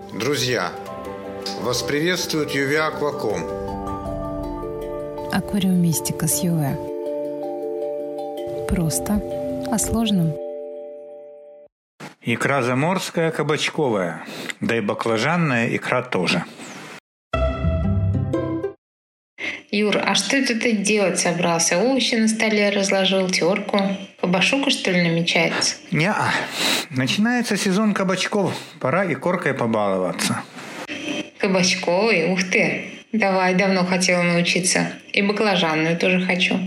Друзья, вас приветствует Юве Акваком. Аквариумистика с Юве. Просто о сложном. Икра заморская, кабачковая, да и баклажанная икра тоже. Юр, а что ты делать собрался? Овощи на столе разложил, терку. Кабашука, что ли, намечается? Не-а. Начинается сезон кабачков. Пора и коркой побаловаться. Кабачковый? Ух ты! Давай, давно хотела научиться. И баклажанную тоже хочу.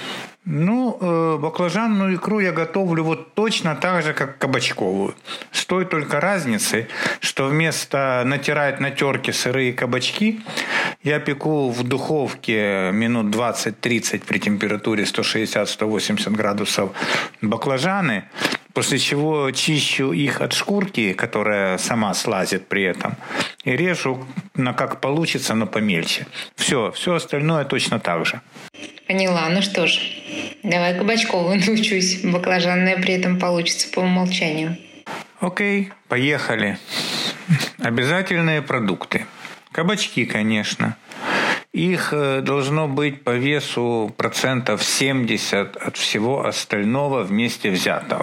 Баклажанную икру я готовлю вот точно так же, как кабачковую. С той только разницей, что вместо натирать на терке сырые кабачки, я пеку в духовке минут 20-30 при температуре 160-180 градусов баклажаны, после чего чищу их от шкурки, которая сама слазит при этом, и режу как получится, но помельче. Все остальное точно так же. Поняла. Ну что ж, давай кабачковую научусь. Баклажанная при этом получится по умолчанию. Окей, поехали. Обязательные продукты. Кабачки, конечно. Их должно быть по весу 70% от всего остального вместе взятого.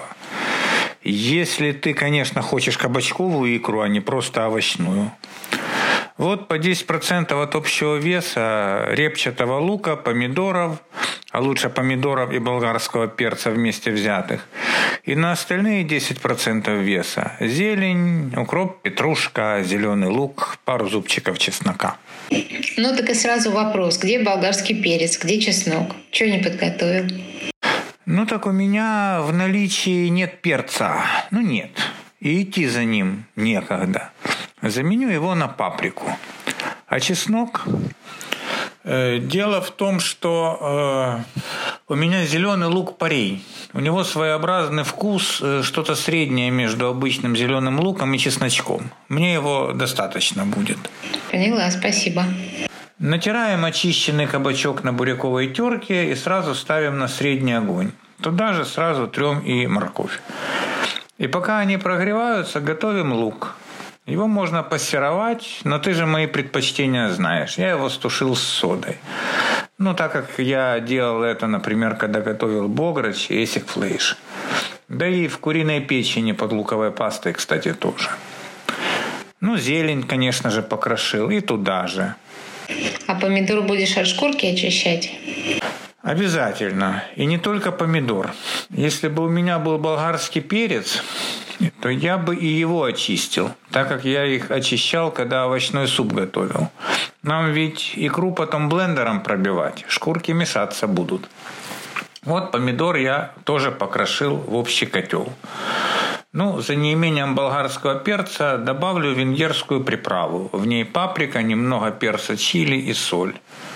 Если ты, конечно, хочешь кабачковую икру, а не просто овощную. Вот по 10% от общего веса репчатого лука, помидоров, а лучше помидоров и болгарского перца вместе взятых. И на остальные 10% веса зелень, укроп, петрушка, зеленый лук, пару зубчиков чеснока. Ну так и сразу вопрос. Где болгарский перец, где чеснок? Чего не подготовил? Так у меня в наличии нет перца. Нет. И идти за ним некогда. Заменю его на паприку. А чеснок? Дело в том, что у меня зеленый лук-порей. У него своеобразный вкус, что-то среднее между обычным зеленым луком и чесночком. Мне его достаточно будет. Поняла, спасибо. Натираем очищенный кабачок на буряковой терке и сразу ставим на средний огонь. Туда же сразу трем и морковь. И пока они прогреваются, готовим лук. Его можно пассеровать, но ты же мои предпочтения знаешь. Я его стушил с содой. Так как я делал это, например, когда готовил бограч и эсик-флейш. Да и в куриной печени под луковой пастой, кстати, тоже. Зелень, конечно же, покрошил и туда же. А помидор будешь от шкурки очищать? Обязательно. И не только помидор. Если бы у меня был болгарский перец, то я бы и его очистил, так как я их очищал, когда овощной суп готовил. Нам ведь икру потом блендером пробивать, шкурки мешаться будут. Вот помидор я тоже покрошил в общий котел. За неимением болгарского перца добавлю венгерскую приправу. В ней паприка, немного перца чили и соль.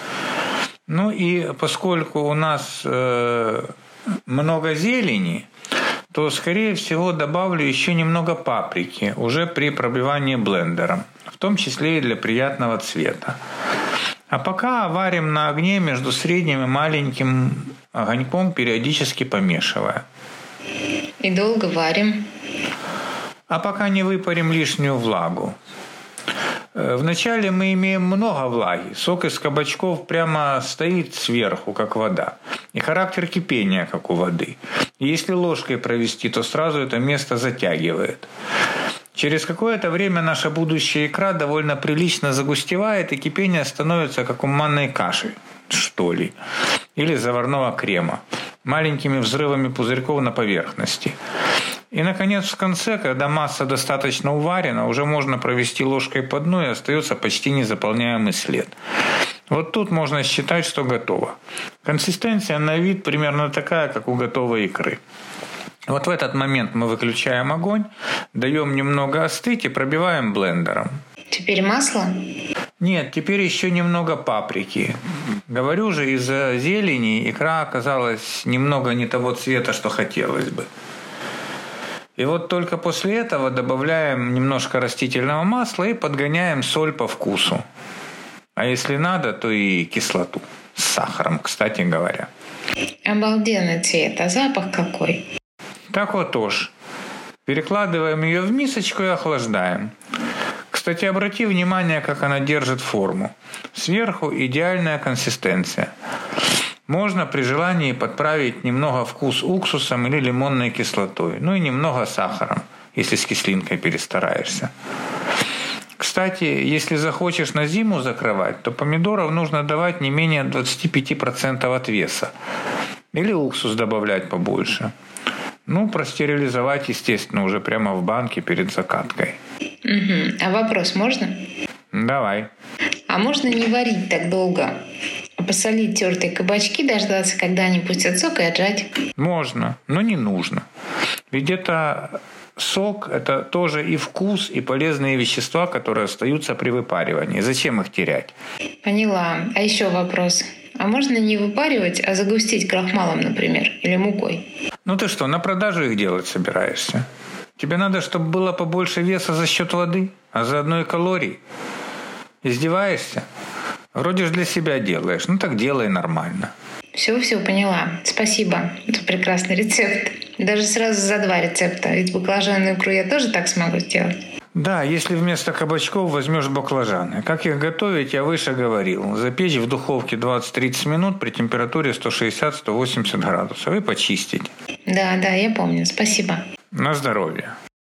И поскольку у нас много зелени, то, скорее всего, добавлю еще немного паприки уже при пробивании блендером, в том числе и для приятного цвета. А пока варим на огне между средним и маленьким огоньком, периодически помешивая. И долго варим? А пока не выпарим лишнюю влагу. Вначале мы имеем много влаги. Сок из кабачков прямо стоит сверху, как вода. И характер кипения, как у воды. И если ложкой провести, то сразу это место затягивает. Через какое-то время наша будущая икра довольно прилично загустевает, и кипение становится как у манной каши, что ли. Или заварного крема. Маленькими взрывами пузырьков на поверхности. И, наконец, в конце, когда масса достаточно уварена, уже можно провести ложкой по дну, и остается почти незаполняемый след. Вот тут можно считать, что готово. Консистенция на вид примерно такая, как у готовой икры. Вот в этот момент мы выключаем огонь, даем немного остыть и пробиваем блендером. Теперь масло? Нет, теперь еще немного паприки. Говорю же, из-за зелени икра оказалась немного не того цвета, что хотелось бы. И вот только после этого добавляем немножко растительного масла и подгоняем соль по вкусу. А если надо, то и кислоту. С сахаром, кстати говоря. Обалденный цвет, а запах какой? Так вот уж. Перекладываем ее в мисочку и охлаждаем. Кстати, обрати внимание, как она держит форму. Сверху идеальная консистенция. Можно при желании подправить немного вкус уксусом или лимонной кислотой, ну и немного сахаром, если с кислинкой перестараешься. Кстати, если захочешь на зиму закрывать, то помидоров нужно давать не менее 25% от веса. Или уксус добавлять побольше. Ну, простерилизовать, естественно, уже прямо в банке перед закаткой. Угу. А вопрос можно? Давай. А можно не варить так долго? А посолить тертые кабачки, дождаться, когда они пустят сок, и отжать? Можно, но не нужно. Ведь это сок – это тоже и вкус, и полезные вещества, которые остаются при выпаривании. Зачем их терять? Поняла. А еще вопрос. А можно не выпаривать, а загустить крахмалом, например, или мукой? Ну ты что, на продажу их делать собираешься? Тебе надо, чтобы было побольше веса за счет воды, а заодно и калорий. Издеваешься? Вроде же для себя делаешь. Ну так делай нормально. Все, поняла. Спасибо. Это прекрасный рецепт. Даже сразу за 2 рецепта. Ведь баклажанную икру я тоже так смогу сделать. Да, если вместо кабачков возьмешь баклажаны. Как их готовить, я выше говорил. Запечь в духовке 20-30 минут при температуре 160-180 градусов и почистить. Да, я помню. Спасибо. На здоровье.